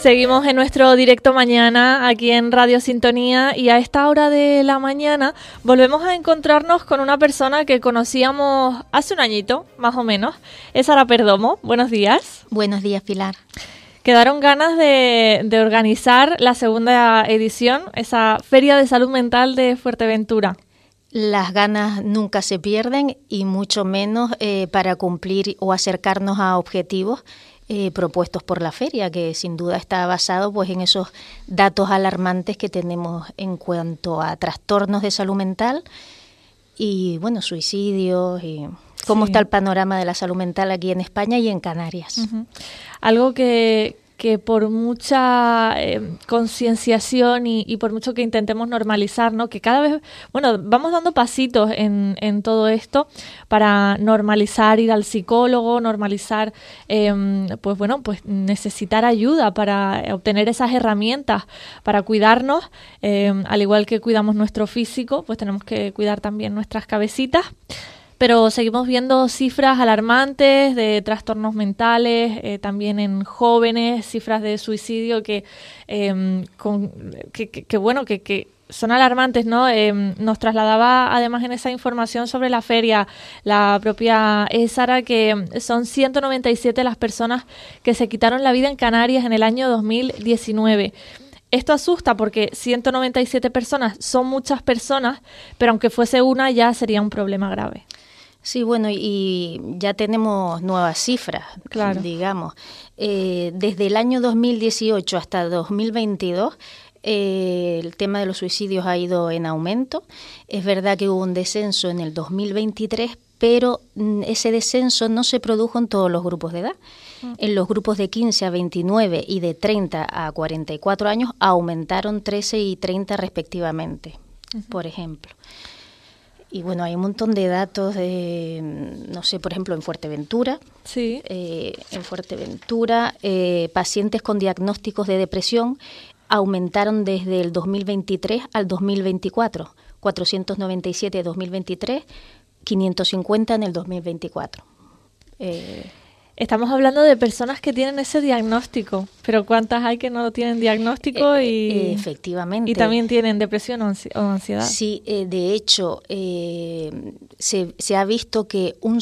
Seguimos en nuestro directo mañana aquí en Radio Sintonía y a esta hora de la mañana volvemos a encontrarnos con una persona que conocíamos hace un añito, más o menos. Es Sara Perdomo. Buenos días. Buenos días, Pilar. Quedaron ganas de organizar la segunda edición, esa Feria de Salud Mental de Fuerteventura. Las ganas nunca se pierden y mucho menos para cumplir o acercarnos a objetivos propuestos por la feria, que sin duda está basado pues en esos datos alarmantes que tenemos en cuanto a trastornos de salud mental y bueno, suicidios y cómo está el panorama de la salud mental aquí en España y en Canarias. Uh-huh. Algo que por mucha concienciación y por mucho que intentemos normalizar, ¿no? Que cada vez, bueno, vamos dando pasitos en todo esto para normalizar ir al psicólogo, normalizar, pues necesitar ayuda para obtener esas herramientas para cuidarnos, al igual que cuidamos nuestro físico, pues tenemos que cuidar también nuestras cabecitas. Pero seguimos viendo cifras alarmantes de trastornos mentales, también en jóvenes, cifras de suicidio que son alarmantes, ¿no? Nos trasladaba además en esa información sobre la feria la propia Sara, que son 197 las personas que se quitaron la vida en Canarias en el año 2019. Esto asusta porque 197 personas son muchas personas, pero aunque fuese una ya sería un problema grave. Sí, bueno, y ya tenemos nuevas cifras, claro. Digamos. Desde el año 2018 hasta 2022, el tema de los suicidios ha ido en aumento. Es verdad que hubo un descenso en el 2023, pero ese descenso no se produjo en todos los grupos de edad. En los grupos de 15 a 29 y de 30 a 44 años aumentaron 13 y 30 respectivamente, por ejemplo. Y bueno, hay un montón de datos de, no sé, por ejemplo, en Fuerteventura. Sí. En Fuerteventura, pacientes con diagnósticos de depresión aumentaron desde el 2023 al 2024. 497 en 2023, 550 en el 2024. Estamos hablando de personas que tienen ese diagnóstico, pero ¿cuántas hay que no tienen diagnóstico efectivamente. Y también tienen depresión o ansiedad? Sí, de hecho, se ha visto que un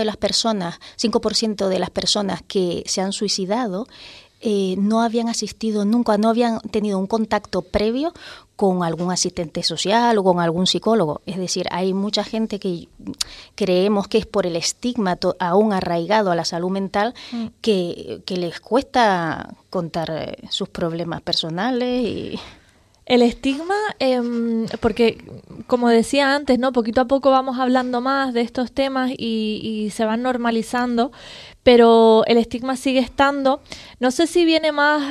5% de las personas que se han suicidado no habían asistido nunca, no habían tenido un contacto previo con algún asistente social o con algún psicólogo. Es decir, hay mucha gente que creemos que es por el estigma aún arraigado a la salud mental que les cuesta contar sus problemas personales y... El estigma, porque como decía antes, ¿no? Poquito a poco vamos hablando más de estos temas y se van normalizando, pero el estigma sigue estando. No sé si viene más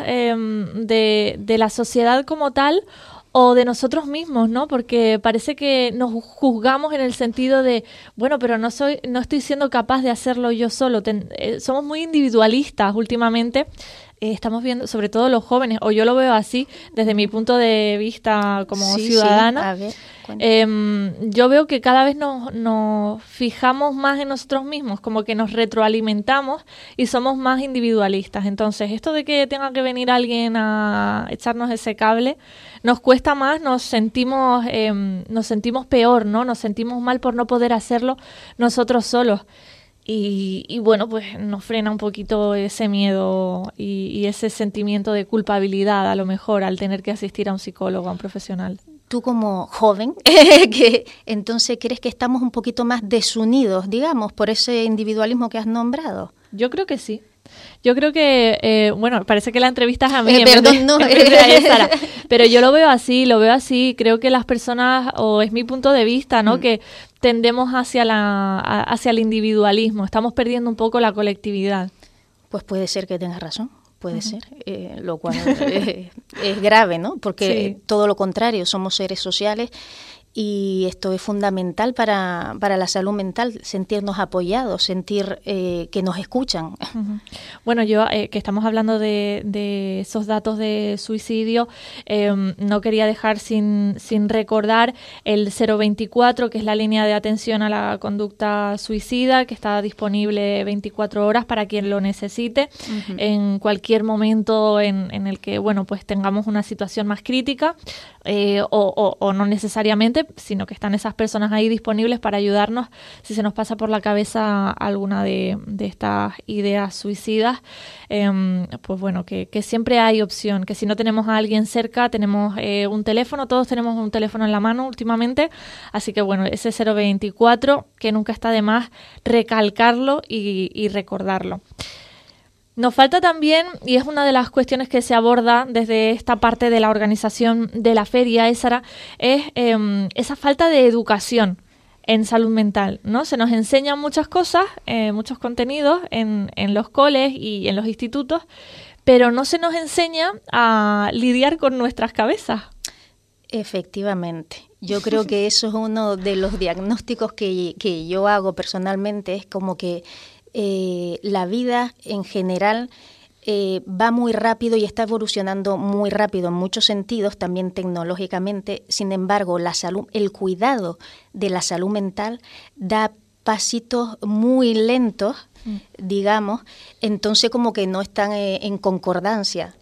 de la sociedad como tal o de nosotros mismos, ¿no? Porque parece que nos juzgamos en el sentido de, bueno, pero no estoy siendo capaz de hacerlo yo solo. Somos muy individualistas últimamente. Estamos viendo, sobre todo los jóvenes, o yo lo veo así desde mi punto de vista como ciudadana. Sí. A ver, yo veo que cada vez nos fijamos más en nosotros mismos, como que nos retroalimentamos y somos más individualistas. Entonces, esto de que tenga que venir alguien a echarnos ese cable, nos cuesta más, nos sentimos peor, ¿no? Nos sentimos mal por no poder hacerlo nosotros solos. Y bueno, pues nos frena un poquito ese miedo y ese sentimiento de culpabilidad, a lo mejor, al tener que asistir a un psicólogo, a un profesional. Tú como joven, entonces ¿crees que estamos un poquito más desunidos, digamos, por ese individualismo que has nombrado? Yo creo que sí. Yo creo que, parece que la entrevistas a mí. Perdón, no. Sara, pero yo lo veo así. Creo que las personas, o es mi punto de vista, ¿no? Que tendemos hacia el individualismo. Estamos perdiendo un poco la colectividad. Pues puede ser que tengas razón. Puede ser, lo cual es grave, ¿no? Porque todo lo contrario, somos seres sociales Y esto es fundamental para la salud mental, sentirnos apoyados, sentir que nos escuchan. Uh-huh. Bueno, yo que estamos hablando de esos datos de suicidio, no quería dejar sin recordar el 024, que es la línea de atención a la conducta suicida, que está disponible 24 horas para quien lo necesite, uh-huh, en cualquier momento en el que, bueno, pues tengamos una situación más crítica, o no necesariamente, sino que están esas personas ahí disponibles para ayudarnos si se nos pasa por la cabeza alguna de estas ideas suicidas. Pues bueno, que siempre hay opción, que si no tenemos a alguien cerca, tenemos un teléfono, todos tenemos un teléfono en la mano últimamente, así que bueno, ese 024, que nunca está de más recalcarlo y recordarlo. Nos falta también, y es una de las cuestiones que se aborda desde esta parte de la organización de la feria, Éssara, es esa falta de educación en salud mental, ¿no? Se nos enseñan muchas cosas, muchos contenidos en los coles y en los institutos, pero no se nos enseña a lidiar con nuestras cabezas. Efectivamente. Yo creo que eso es uno de los diagnósticos que yo hago personalmente, es como que la vida en general va muy rápido y está evolucionando muy rápido en muchos sentidos, también tecnológicamente. Sin embargo, la salud, el cuidado de la salud mental da pasitos muy lentos, digamos, entonces como que no están en concordancia.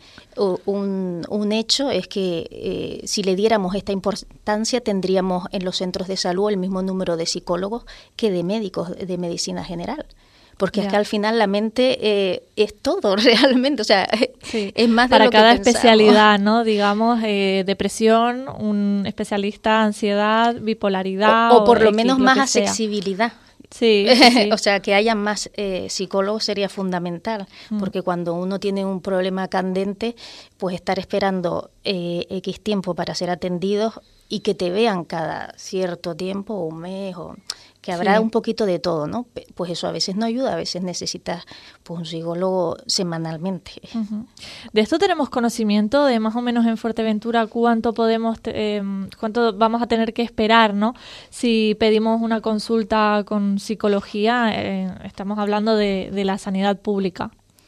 Un hecho es que si le diéramos esta importancia, tendríamos en los centros de salud el mismo número de psicólogos que de médicos de medicina general. Porque es que al final la mente es todo realmente, o sea, sí, es más de para lo que cada pensamos. Especialidad, ¿no? Digamos, depresión, un especialista, ansiedad, bipolaridad. O por lo menos más accesibilidad. Sí, sí. O sea, que haya más psicólogos sería fundamental, porque cuando uno tiene un problema candente, pues estar esperando X tiempo para ser atendidos y que te vean cada cierto tiempo, un mes, o que habrá un poquito de todo, ¿no? Pues eso a veces no ayuda, a veces necesitas pues un psicólogo semanalmente. Uh-huh. De esto tenemos conocimiento de más o menos en Fuerteventura cuánto cuánto vamos a tener que esperar, ¿no? Si pedimos una consulta con psicología, estamos hablando de la sanidad pública.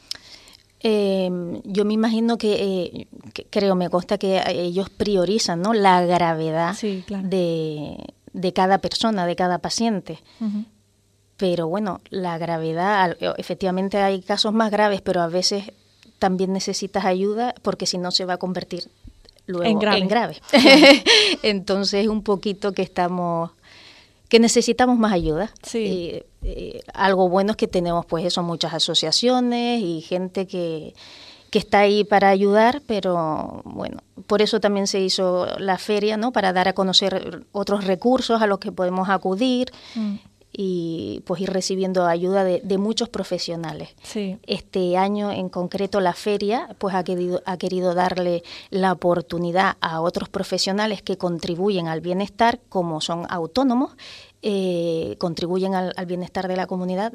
Yo me imagino que creo, me consta que ellos priorizan, ¿no?, la gravedad, sí, claro, de cada persona, de cada paciente. Uh-huh. Pero bueno, la gravedad, efectivamente hay casos más graves, pero a veces también necesitas ayuda porque si no se va a convertir luego en grave. Entonces un poquito que necesitamos más ayuda. Sí. Algo bueno es que tenemos pues eso, muchas asociaciones y gente que está ahí para ayudar, pero bueno, por eso también se hizo la feria, ¿no?, para dar a conocer otros recursos a los que podemos acudir y pues ir recibiendo ayuda de muchos profesionales. Sí. Este año en concreto la feria pues ha querido darle la oportunidad a otros profesionales que contribuyen al bienestar, como son autónomos, contribuyen al bienestar de la comunidad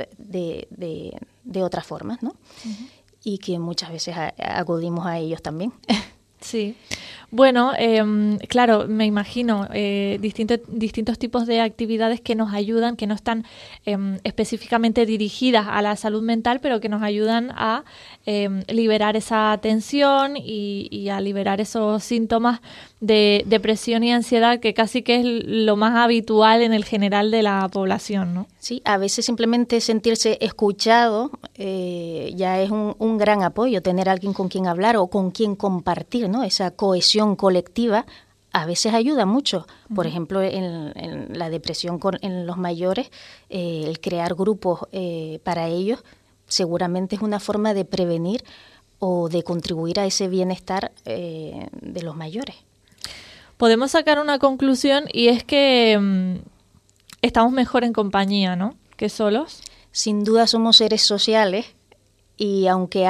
de otras formas, ¿no? Uh-huh. Y que muchas veces acudimos a ellos también. Sí. Bueno, claro, me imagino distintos tipos de actividades que nos ayudan, que no están específicamente dirigidas a la salud mental, pero que nos ayudan a liberar esa tensión y a liberar esos síntomas de depresión y ansiedad, que casi que es lo más habitual en el general de la población, ¿no? Sí, a veces simplemente sentirse escuchado ya es un gran apoyo, tener alguien con quien hablar o con quien compartir, ¿no? Esa cohesión colectiva a veces ayuda mucho. Por ejemplo, en la depresión en los mayores, el crear grupos para ellos seguramente es una forma de prevenir o de contribuir a ese bienestar de los mayores. Podemos sacar una conclusión y es que estamos mejor en compañía, ¿no?, que solos. Sin duda somos seres sociales. Y aunque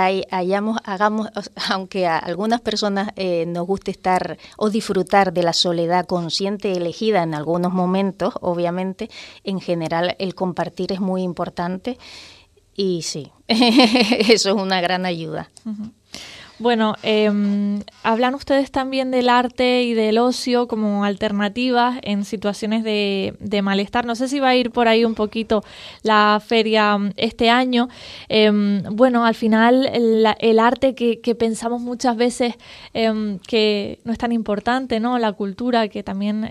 aunque a algunas personas nos guste estar o disfrutar de la soledad consciente elegida en algunos momentos, obviamente, en general el compartir es muy importante y sí, eso es una gran ayuda. Uh-huh. Bueno, hablan ustedes también del arte y del ocio como alternativas en situaciones de malestar. No sé si va a ir por ahí un poquito la feria este año. Bueno, al final el arte que pensamos muchas veces que no es tan importante, ¿no? La cultura, que también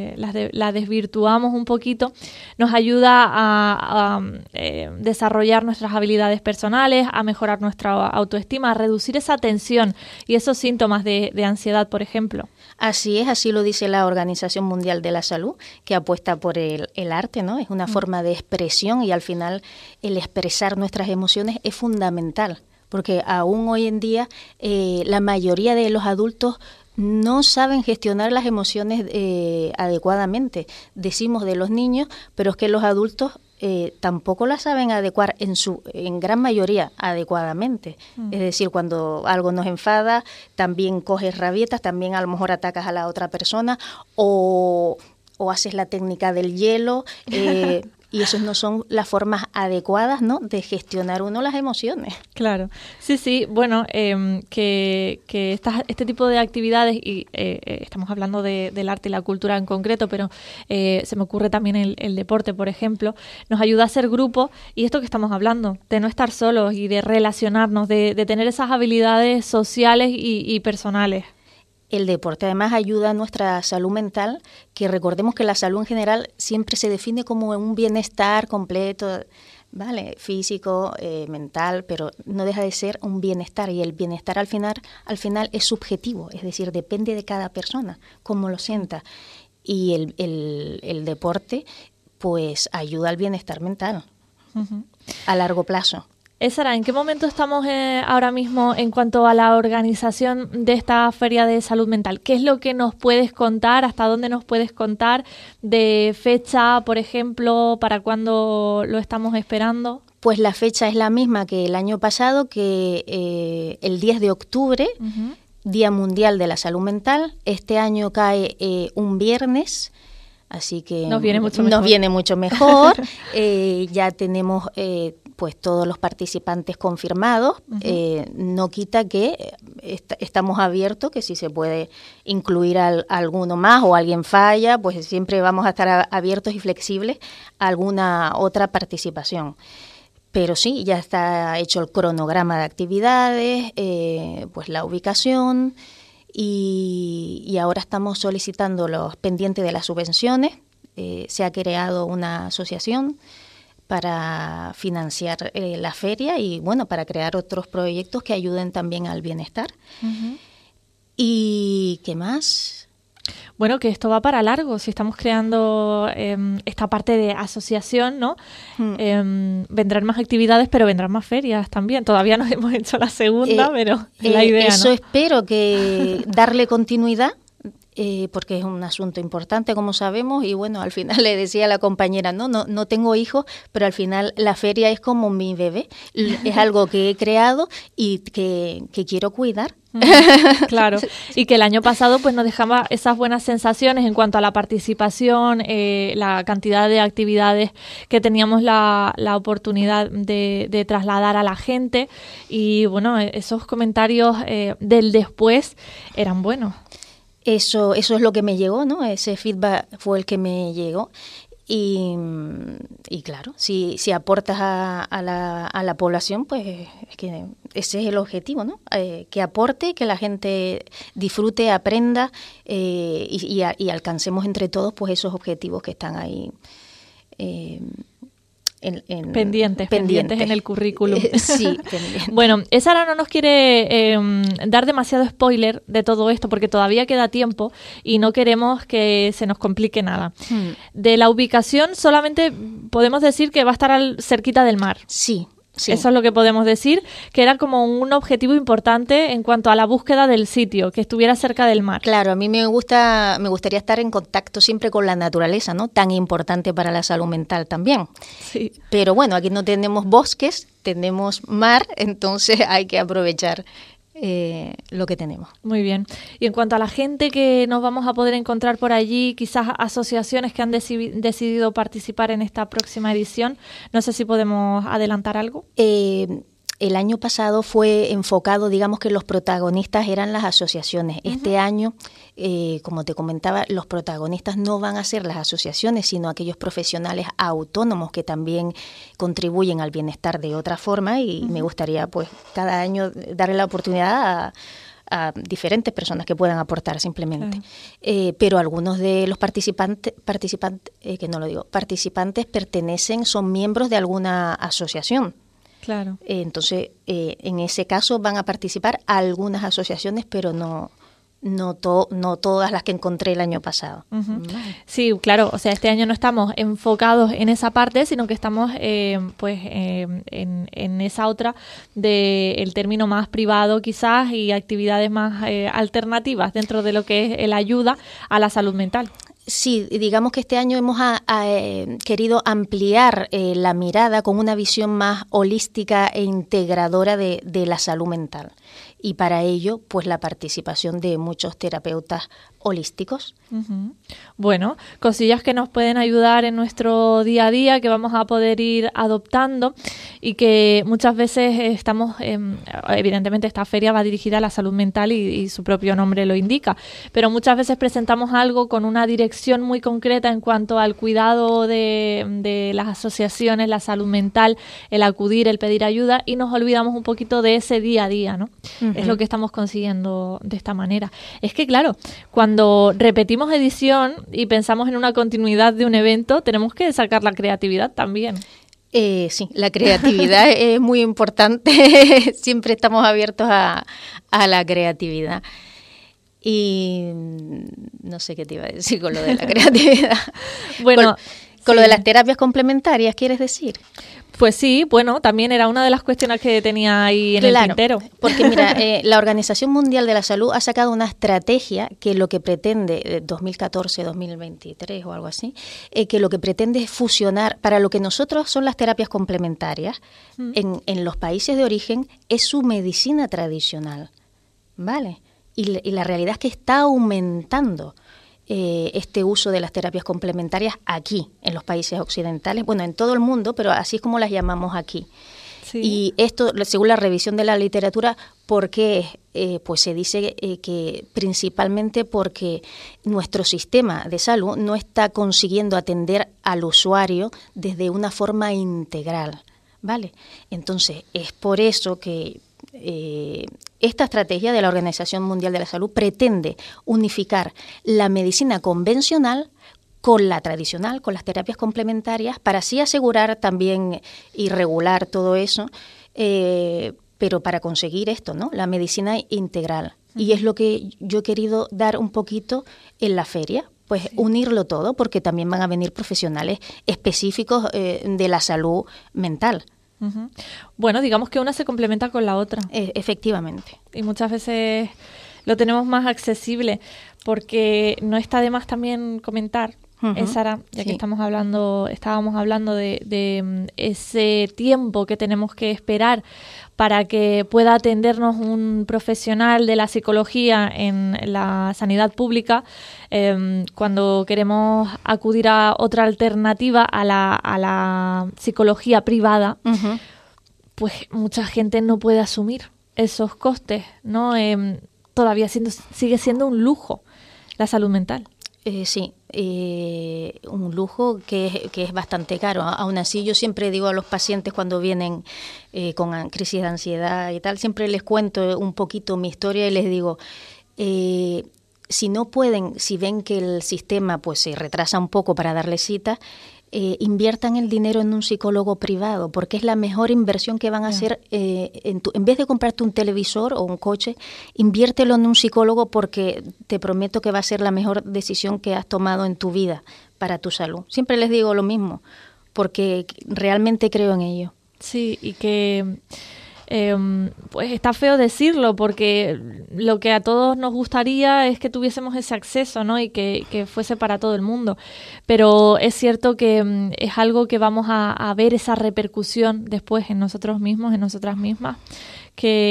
la desvirtuamos un poquito, nos ayuda a desarrollar nuestras habilidades personales, a mejorar nuestra autoestima, a reducir esa tensión y esos síntomas de ansiedad, por ejemplo. Así es, así lo dice la Organización Mundial de la Salud, que apuesta por el arte, ¿no? Es una forma de expresión y al final el expresar nuestras emociones es fundamental, porque aún hoy en día la mayoría de los adultos no saben gestionar las emociones adecuadamente. Decimos de los niños, pero es que los adultos tampoco las saben adecuar en gran mayoría adecuadamente. Es decir, cuando algo nos enfada, también coges rabietas, también a lo mejor atacas a la otra persona o haces la técnica del hielo. Y esas no son las formas adecuadas, ¿no?, de gestionar uno las emociones. Claro, sí, bueno, que este tipo de actividades, y estamos hablando del arte y la cultura en concreto, pero se me ocurre también el deporte, por ejemplo, nos ayuda a ser grupo, y esto que estamos hablando, de no estar solos y de relacionarnos, de tener esas habilidades sociales y personales. El deporte además ayuda a nuestra salud mental, que recordemos que la salud en general siempre se define como un bienestar completo, ¿vale? Físico, mental, pero no deja de ser un bienestar, y el bienestar al final es subjetivo, es decir, depende de cada persona, cómo lo sienta. Y el deporte pues ayuda al bienestar mental a largo plazo. Sara, ¿en qué momento estamos ahora mismo en cuanto a la organización de esta Feria de Salud Mental? ¿Qué es lo que nos puedes contar? ¿Hasta dónde nos puedes contar? ¿De fecha, por ejemplo, para cuándo lo estamos esperando? Pues la fecha es la misma que el año pasado, que el 10 de octubre, Día Mundial de la Salud Mental. Este año cae un viernes, así que nos viene mucho mejor. Ya tenemos pues todos los participantes confirmados. No quita que estamos abiertos, que si se puede incluir alguno más o alguien falla, pues siempre vamos a estar abiertos y flexibles a alguna otra participación. Pero sí, ya está hecho el cronograma de actividades, pues la ubicación, y ahora estamos solicitando los pendientes de las subvenciones. Se ha creado una asociación para financiar la feria y, bueno, para crear otros proyectos que ayuden también al bienestar. ¿Y qué más? Bueno, que esto va para largo. Si estamos creando esta parte de asociación, ¿no? Vendrán más actividades, pero vendrán más ferias también. Todavía no hemos hecho la segunda, pero la idea, eso, ¿no? Espero que darle continuidad, porque es un asunto importante, como sabemos, y bueno, al final le decía a la compañera, no tengo hijos, pero al final la feria es como mi bebé, es algo que he creado y que quiero cuidar. Claro, y que el año pasado pues nos dejaba esas buenas sensaciones en cuanto a la participación, la cantidad de actividades que teníamos la oportunidad de trasladar a la gente, y bueno, esos comentarios del después eran buenos. Eso es lo que me llegó, ¿no? Ese feedback fue el que me llegó. Y claro, si aportas a la población, pues es que ese es el objetivo, ¿no? Que aporte, que la gente disfrute, aprenda y alcancemos entre todos pues esos objetivos que están ahí pendientes en el currículum. Sí, pendientes. Bueno, Sara no nos quiere dar demasiado spoiler de todo esto porque todavía queda tiempo y no queremos que se nos complique nada. De la ubicación solamente podemos decir que va a estar cerquita del mar. Sí. Sí. Eso es lo que podemos decir, que era como un objetivo importante en cuanto a la búsqueda del sitio, que estuviera cerca del mar. Claro, a mí me gustaría estar en contacto siempre con la naturaleza, ¿no? Tan importante para la salud mental también. Sí. Pero bueno, aquí no tenemos bosques, tenemos mar, entonces hay que aprovechar lo que tenemos. Muy bien. Y en cuanto a la gente que nos vamos a poder encontrar por allí, quizás asociaciones que han decidido participar en esta próxima edición, no sé si podemos adelantar algo. el año pasado fue enfocado, digamos que los protagonistas eran las asociaciones. Este año, como te comentaba, los protagonistas no van a ser las asociaciones, sino aquellos profesionales autónomos que también contribuyen al bienestar de otra forma, y me gustaría pues cada año darle la oportunidad a diferentes personas que puedan aportar simplemente. Claro. Pero algunos de los participantes son miembros de alguna asociación. Claro. Entonces, en ese caso van a participar algunas asociaciones, pero no todas las que encontré el año pasado. Sí, claro, o sea, este año no estamos enfocados en esa parte, sino que estamos en esa otra del término más privado quizás, y actividades más alternativas dentro de lo que es la ayuda a la salud mental. Sí, digamos que este año hemos querido ampliar la mirada con una visión más holística e integradora de la salud mental. Y para ello, pues la participación de muchos terapeutas holísticos. Bueno, cosillas que nos pueden ayudar en nuestro día a día, que vamos a poder ir adoptando, y que muchas veces estamos, evidentemente esta feria va dirigida a la salud mental y su propio nombre lo indica, pero muchas veces presentamos algo con una dirección muy concreta en cuanto al cuidado de las asociaciones, la salud mental, el acudir, el pedir ayuda, y nos olvidamos un poquito de ese día a día, ¿no? Es lo que estamos consiguiendo de esta manera. Es que, claro, cuando repetimos edición y pensamos en una continuidad de un evento, tenemos que sacar la creatividad también. Sí, la creatividad es muy importante. Siempre estamos abiertos a la creatividad. Y no sé qué te iba a decir con lo de la creatividad. Bueno, con lo de las terapias complementarias, ¿quieres decir? Pues sí, bueno, también era una de las cuestiones que tenía ahí en el tintero. Porque mira, la Organización Mundial de la Salud ha sacado una estrategia que lo que pretende, 2014-2023 o algo así, que lo que pretende es fusionar, para lo que nosotros son las terapias complementarias, en los países de origen es su medicina tradicional, ¿vale? Y la realidad es que está aumentando este uso de las terapias complementarias aquí, en los países occidentales, bueno, en todo el mundo, pero así es como las llamamos aquí. Sí. Y esto, según la revisión de la literatura, ¿por qué? Pues se dice que principalmente porque nuestro sistema de salud no está consiguiendo atender al usuario desde una forma integral, ¿vale? Entonces, es por eso que esta estrategia de la Organización Mundial de la Salud pretende unificar la medicina convencional con la tradicional, con las terapias complementarias, para así asegurar también y regular todo eso, pero para conseguir esto, ¿no? La medicina integral. Y es lo que yo he querido dar un poquito en la feria, pues unirlo todo, porque también van a venir profesionales específicos de la salud mental. Bueno, digamos que una se complementa con la otra. Efectivamente. Y muchas veces lo tenemos más accesible, porque no está de más también comentar, Sara, ya que estábamos hablando de ese tiempo que tenemos que esperar para que pueda atendernos un profesional de la psicología en la sanidad pública, cuando queremos acudir a otra alternativa a la psicología privada, pues mucha gente no puede asumir esos costes, ¿no? Todavía sigue siendo un lujo la salud mental. Sí, un lujo que es bastante caro. Aún así, yo siempre digo a los pacientes cuando vienen con crisis de ansiedad y tal, siempre les cuento un poquito mi historia y les digo, si no pueden, si ven que el sistema pues se retrasa un poco para darle cita, inviertan el dinero en un psicólogo privado, porque es la mejor inversión que van a hacer. En vez de comprarte un televisor o un coche, inviértelo en un psicólogo, porque te prometo que va a ser la mejor decisión que has tomado en tu vida para tu salud. Siempre les digo lo mismo, porque realmente creo en ello. Sí, y que pues está feo decirlo, porque lo que a todos nos gustaría es que tuviésemos ese acceso, ¿no? Y que fuese para todo el mundo. Pero es cierto que es algo que vamos a ver esa repercusión después en nosotros mismos, en nosotras mismas,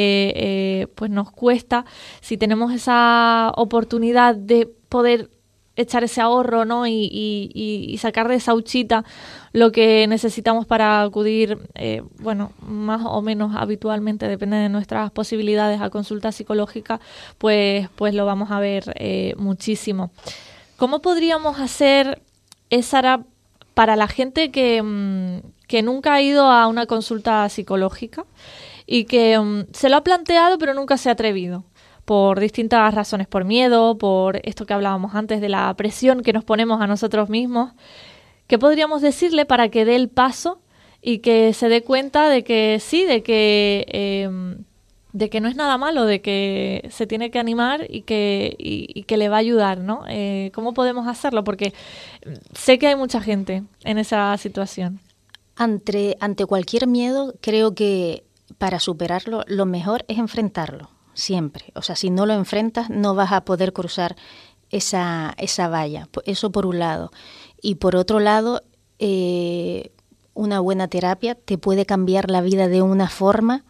que pues nos cuesta, si tenemos esa oportunidad de poder echar ese ahorro, ¿no? Y sacar de esa huchita lo que necesitamos para acudir, más o menos habitualmente, depende de nuestras posibilidades, a consulta psicológica, pues lo vamos a ver muchísimo. ¿Cómo podríamos hacer, Sara, para la gente que nunca ha ido a una consulta psicológica y que se lo ha planteado pero nunca se ha atrevido? Por distintas razones, por miedo, por esto que hablábamos antes de la presión que nos ponemos a nosotros mismos. ¿Qué podríamos decirle para que dé el paso y que se dé cuenta de que sí, de que no es nada malo, de que se tiene que animar y que le va a ayudar, ¿no? ¿Cómo podemos hacerlo? Porque sé que hay mucha gente en esa situación. Ante cualquier miedo, creo que para superarlo, lo mejor es enfrentarlo. Siempre. O sea, si no lo enfrentas, no vas a poder cruzar esa valla. Eso por un lado. Y por otro lado, una buena terapia te puede cambiar la vida de una forma,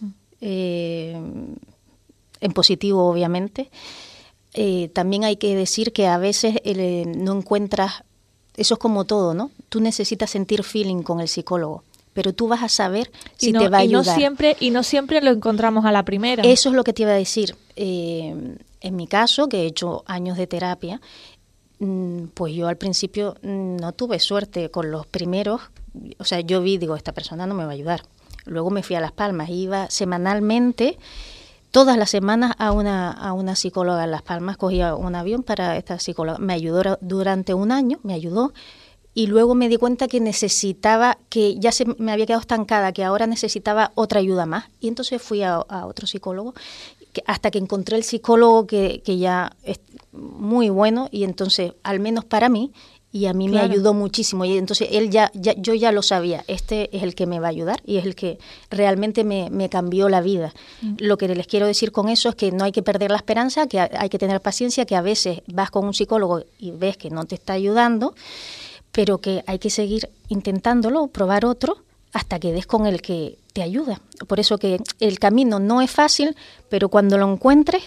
en positivo, obviamente. También hay que decir que a veces no encuentras, eso es como todo, ¿no? Tú necesitas sentir feeling con el psicólogo, pero tú vas a saber si te va a ayudar. Y no siempre lo encontramos a la primera. Eso es lo que te iba a decir. En mi caso, que he hecho años de terapia, pues yo al principio no tuve suerte con los primeros. O sea, yo digo, esta persona no me va a ayudar. Luego me fui a Las Palmas, iba semanalmente, todas las semanas a una psicóloga en Las Palmas, cogía un avión para esta psicóloga. Me ayudó durante un año, me ayudó. Y luego me di cuenta que necesitaba, que ya me había quedado estancada, que ahora necesitaba otra ayuda más. Y entonces fui a otro psicólogo, hasta que encontré el psicólogo que ya es muy bueno, y entonces, al menos para mí, y a mí Claro. me ayudó muchísimo. Y entonces yo ya lo sabía, este es el que me va a ayudar y es el que realmente me cambió la vida. Lo que les quiero decir con eso es que no hay que perder la esperanza, que hay que tener paciencia, que a veces vas con un psicólogo y ves que no te está ayudando, pero que hay que seguir intentándolo, probar otro, hasta que des con el que te ayuda. Por eso que el camino no es fácil, pero cuando lo encuentres,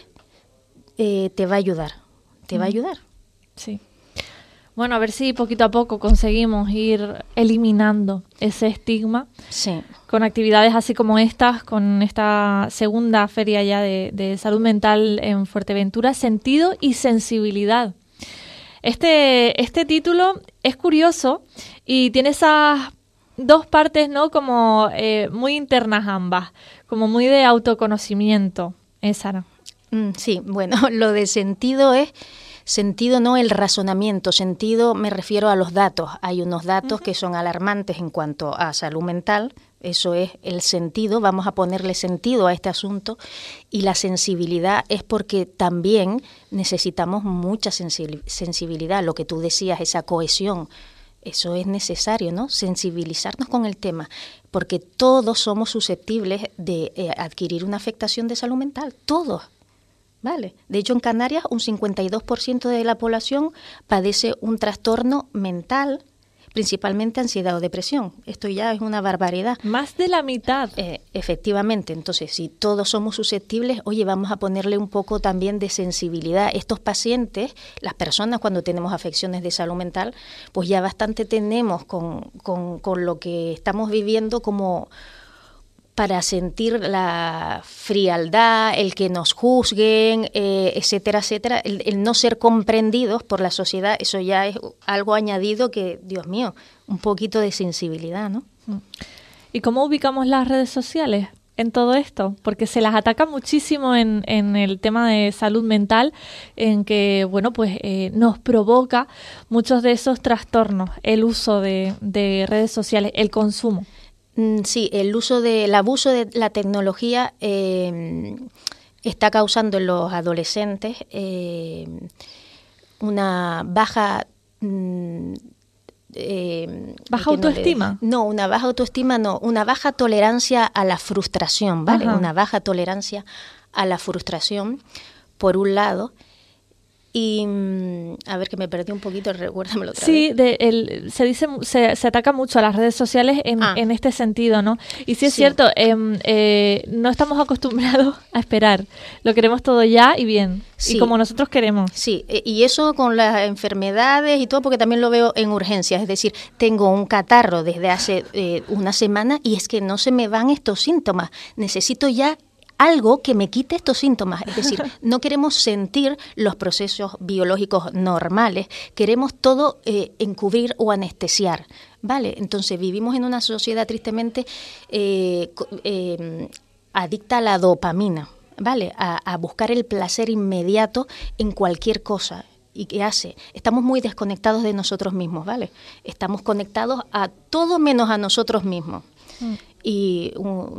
te va a ayudar. Te va a ayudar. Sí. Bueno, a ver si poquito a poco conseguimos ir eliminando ese estigma. Sí. Con actividades así como estas, con esta segunda feria ya de salud mental en Fuerteventura, sentido y sensibilidad. Este título es curioso y tiene esas dos partes, ¿no? Como muy internas ambas, como muy de autoconocimiento, Sara. Sí, bueno, lo de sentido es sentido, no el razonamiento. Sentido me refiero a los datos. Hay unos datos que son alarmantes en cuanto a salud mental. Eso es el sentido, vamos a ponerle sentido a este asunto. Y la sensibilidad es porque también necesitamos mucha sensibilidad, lo que tú decías, esa cohesión. Eso es necesario, ¿no? Sensibilizarnos con el tema, porque todos somos susceptibles de adquirir una afectación de salud mental, todos. Vale. De hecho, en Canarias un 52% de la población padece un trastorno mental, principalmente ansiedad o depresión. Esto ya es una barbaridad. Más de la mitad. Efectivamente. Entonces, si todos somos susceptibles, oye, vamos a ponerle un poco también de sensibilidad. Estos pacientes, las personas cuando tenemos afecciones de salud mental, pues ya bastante tenemos con lo que estamos viviendo como para sentir la frialdad, el que nos juzguen, etcétera, etcétera, el no ser comprendidos por la sociedad. Eso ya es algo añadido que, Dios mío, un poquito de sensibilidad, ¿no? ¿Y cómo ubicamos las redes sociales en todo esto? Porque se las ataca muchísimo en el tema de salud mental, en que, bueno, pues nos provoca muchos de esos trastornos, el uso de redes sociales, el consumo. Sí, el abuso de la tecnología está causando en los adolescentes una baja ¿baja autoestima? Una baja autoestima, una baja tolerancia a la frustración, ¿vale? Ajá. Una baja tolerancia a la frustración, por un lado, Y a ver, que me perdí un poquito, recuérdamelo otra sí, vez. se ataca mucho a las redes sociales en este sentido, ¿no? Y sí es cierto, no estamos acostumbrados a esperar. Lo queremos todo ya y bien, y como nosotros queremos. Sí, y eso con las enfermedades y todo, porque también lo veo en urgencias. Es decir, tengo un catarro desde hace una semana y es que no se me van estos síntomas. Necesito ya algo que me quite estos síntomas. Es decir, no queremos sentir los procesos biológicos normales, queremos todo encubrir o anestesiar, ¿vale? Entonces vivimos en una sociedad tristemente adicta a la dopamina, ¿vale? A buscar el placer inmediato en cualquier cosa. ¿Y qué hace? Estamos muy desconectados de nosotros mismos, ¿vale? Estamos conectados a todo menos a nosotros mismos. Y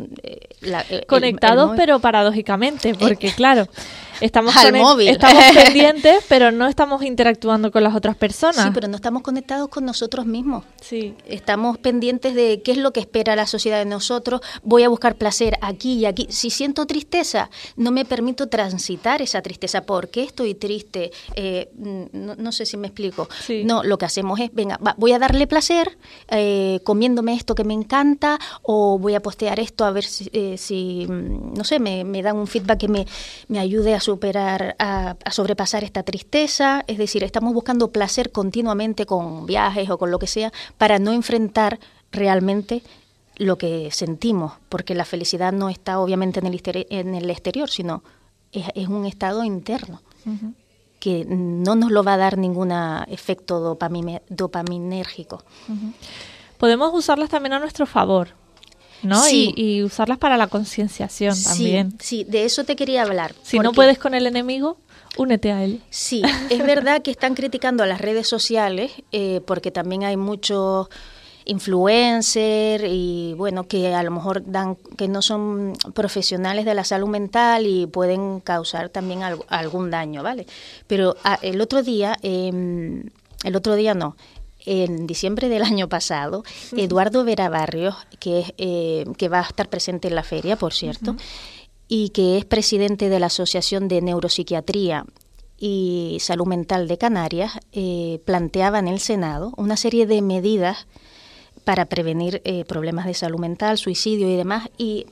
conectados, pero paradójicamente, porque claro, estamos móvil. Estamos pendientes, pero no estamos interactuando con las otras personas. Sí, pero no estamos conectados con nosotros mismos. Sí. Estamos pendientes de qué es lo que espera la sociedad de nosotros. Voy a buscar placer aquí y aquí. Si siento tristeza, no me permito transitar esa tristeza. ¿Por qué estoy triste? No sé si me explico. Sí. No, lo que hacemos es, venga, voy a darle placer comiéndome esto que me encanta, o voy a postear esto a ver si no sé, me dan un feedback que me ayude a superar, a sobrepasar esta tristeza. Es decir, estamos buscando placer continuamente con viajes o con lo que sea para no enfrentar realmente lo que sentimos, porque la felicidad no está obviamente en el exterior, sino es un estado interno. Uh-huh. Que no nos lo va a dar ningún efecto dopaminérgico. Uh-huh. Podemos usarlas también a nuestro favor, ¿no? Sí. Y usarlas para la concienciación también. Sí, de eso te quería hablar. Si no puedes con el enemigo, únete a él. Sí, es verdad que están criticando a las redes sociales porque también hay muchos influencers y bueno, que a lo mejor que no son profesionales de la salud mental y pueden causar también algún daño, ¿vale? Pero el otro día no, en diciembre del año pasado, Eduardo Vera Barrios, que va a estar presente en la feria, por cierto, y que es presidente de la Asociación de Neuropsiquiatría y Salud Mental de Canarias, planteaba en el Senado una serie de medidas para prevenir problemas de salud mental, suicidio y demás, y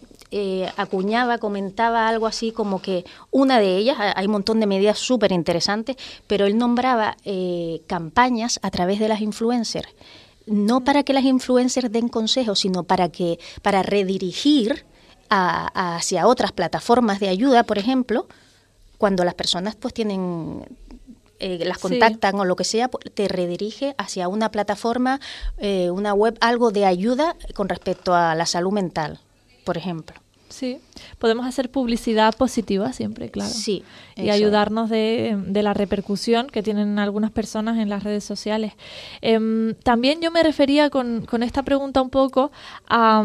comentaba algo así como que una de ellas, hay un montón de medidas súper interesantes, pero él nombraba campañas a través de las influencers, no para que las influencers den consejos, sino para redirigir hacia otras plataformas de ayuda, por ejemplo, cuando las personas pues tienen las contactan o lo que sea, te redirige hacia una plataforma, una web, algo de ayuda con respecto a la salud mental, por ejemplo. Sí, podemos hacer publicidad positiva siempre, claro. Sí. Y ayudarnos de la repercusión que tienen algunas personas en las redes sociales. También yo me refería con esta pregunta un poco a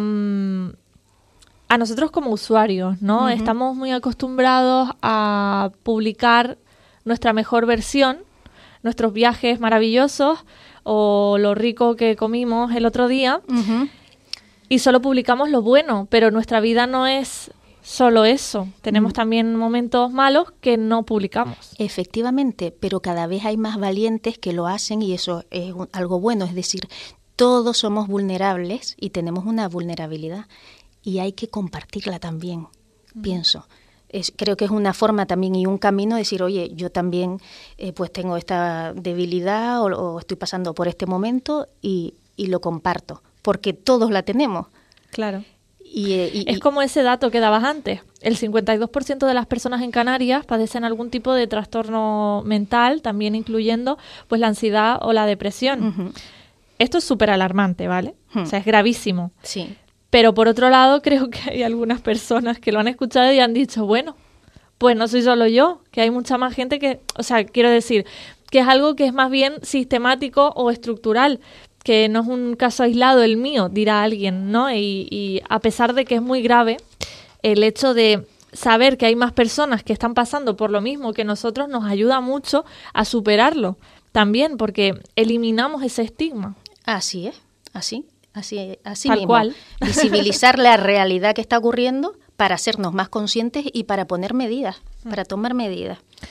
nosotros como usuarios, ¿no? Uh-huh. Estamos muy acostumbrados a publicar nuestra mejor versión, nuestros viajes maravillosos o lo rico que comimos el otro día. Uh-huh. Y solo publicamos lo bueno, pero nuestra vida no es solo eso. Tenemos también momentos malos que no publicamos. Efectivamente, pero cada vez hay más valientes que lo hacen y eso es algo bueno. Es decir, todos somos vulnerables y tenemos una vulnerabilidad y hay que compartirla también, pienso. Creo que es una forma también y un camino de decir, oye, yo también pues tengo esta debilidad o estoy pasando por este momento y lo comparto. Porque todos la tenemos. Claro. Es como ese dato que dabas antes. El 52% de las personas en Canarias padecen algún tipo de trastorno mental, también incluyendo pues la ansiedad o la depresión. Uh-huh. Esto es súper alarmante, ¿vale? O sea, es gravísimo. Sí. Pero por otro lado, creo que hay algunas personas que lo han escuchado y han dicho, bueno, pues no soy solo yo, que hay mucha más gente que... O sea, quiero decir, que es algo que es más bien sistemático o estructural, que no es un caso aislado el mío, dirá alguien, ¿no? Y a pesar de que es muy grave, el hecho de saber que hay más personas que están pasando por lo mismo que nosotros nos ayuda mucho a superarlo también, porque eliminamos ese estigma. Así es, así Tal mismo. Cual. Visibilizar la realidad que está ocurriendo para hacernos más conscientes y para poner medidas, para tomar medidas.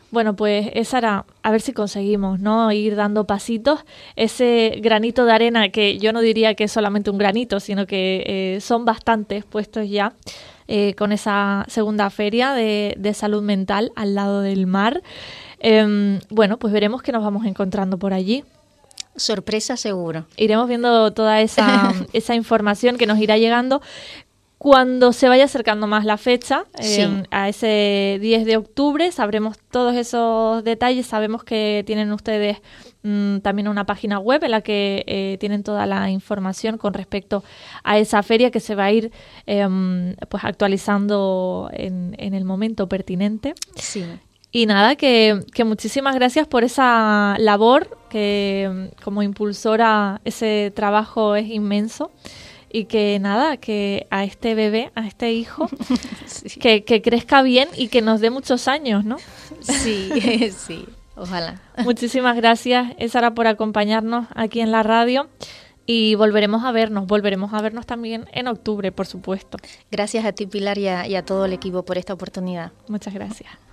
Bueno, pues esa era, a ver si conseguimos, ¿no? Ir dando pasitos, ese granito de arena que yo no diría que es solamente un granito, sino que son bastantes puestos ya con esa segunda feria de salud mental al lado del mar. Bueno, pues veremos que nos vamos encontrando por allí. Sorpresa seguro. Iremos viendo toda esa información que nos irá llegando. Cuando se vaya acercando más la fecha, Sí. a ese 10 de octubre, sabremos todos esos detalles. Sabemos que tienen ustedes también una página web en la que tienen toda la información con respecto a esa feria que se va a ir pues actualizando en el momento pertinente. Sí. Y nada, que muchísimas gracias por esa labor, que como impulsora ese trabajo es inmenso. Y que nada, que a este bebé, a este hijo, Sí. que crezca bien y que nos dé muchos años, ¿no? Sí, sí, ojalá. Muchísimas gracias, Sara, por acompañarnos aquí en la radio. Y volveremos a vernos también en octubre, por supuesto. Gracias a ti, Pilar, y a todo el equipo por esta oportunidad. Muchas gracias.